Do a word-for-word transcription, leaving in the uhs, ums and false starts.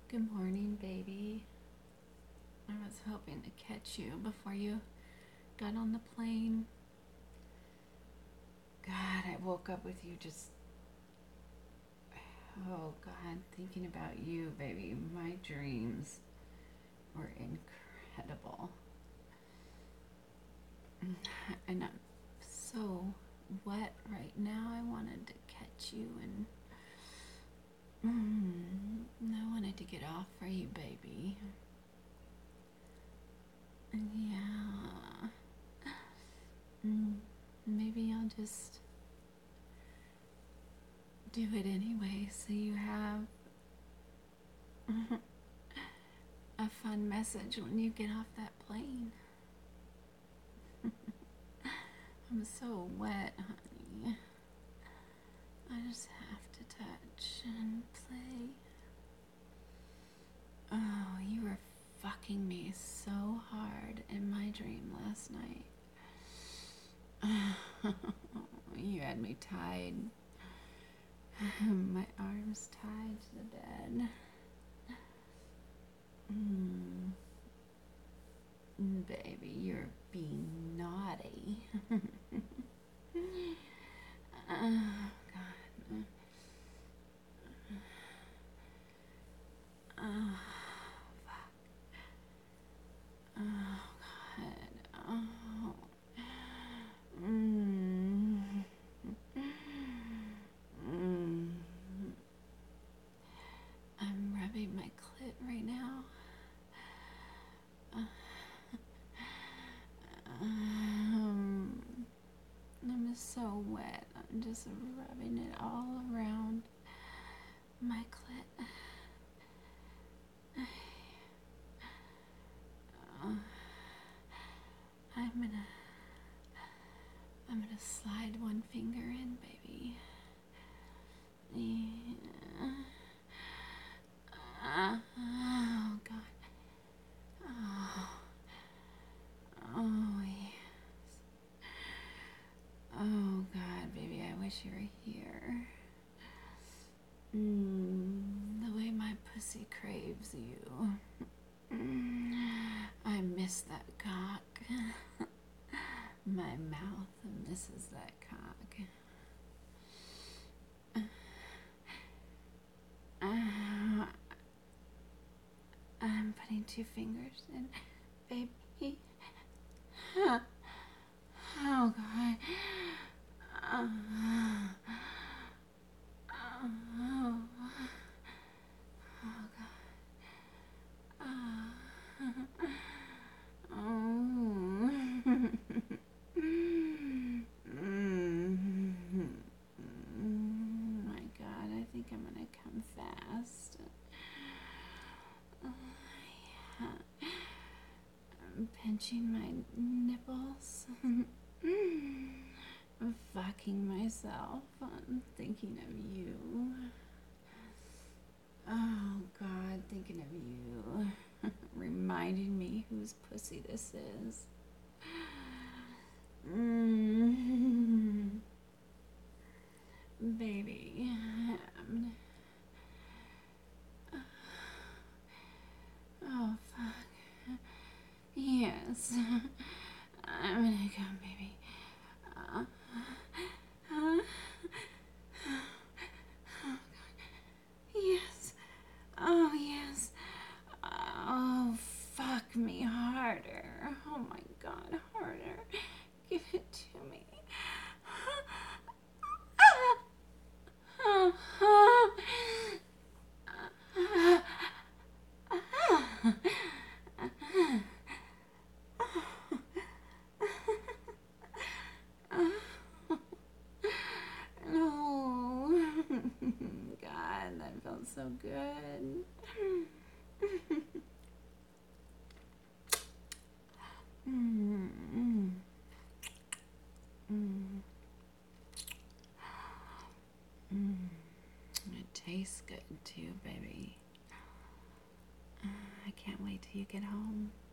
Good morning, baby. I was hoping to catch you before you got on the plane. God, I woke up with you just, oh God, thinking about you, baby. My dreams were incredible. And I'm so wet right now. I wanted to catch you and mm, I wanted to get off for you, baby. Yeah. Mm, maybe I'll just do it anyway so you have a fun message when you get off that plane. I'm so wet, honey. I just have to touch and play. Oh, you were fucking me so hard in my dream last night. You had me tied. My arms tied to the bed. Mm. Baby, you're being naughty. Oh, God. Oh, fuck. Oh, God. Oh. Mm. Mm. I'm rubbing my clit right now. Uh, um, I'm so wet. I'm just rubbing it all around my clit. Uh, I'm gonna, I'm gonna slide one finger in, baby. Yeah. Uh, oh God. Oh. Oh yes. Oh God, baby, I wish you were here. Mm, the way my pussy craves you. Mm, I miss that cock. My mouth misses that cock. Uh, I'm putting two fingers in, baby. Oh God. Uh, oh, oh God. Uh, oh. My God, I think I'm gonna come fast. Oh, yeah. I'm pinching my nipples. I'm fucking myself. I'm thinking of you. Oh God, thinking of you. Reminding me whose pussy this is. Mm. Baby, I'm gonna... Oh fuck. Yes. I'm gonna come, baby. Uh, uh, oh God. Yes. Oh yes. Oh, fuck me harder. Oh my God, harder. Give it to me. No. God, that felt so good. Mm, mm, mm, mm. It tastes good too, baby. I can't wait till you get home.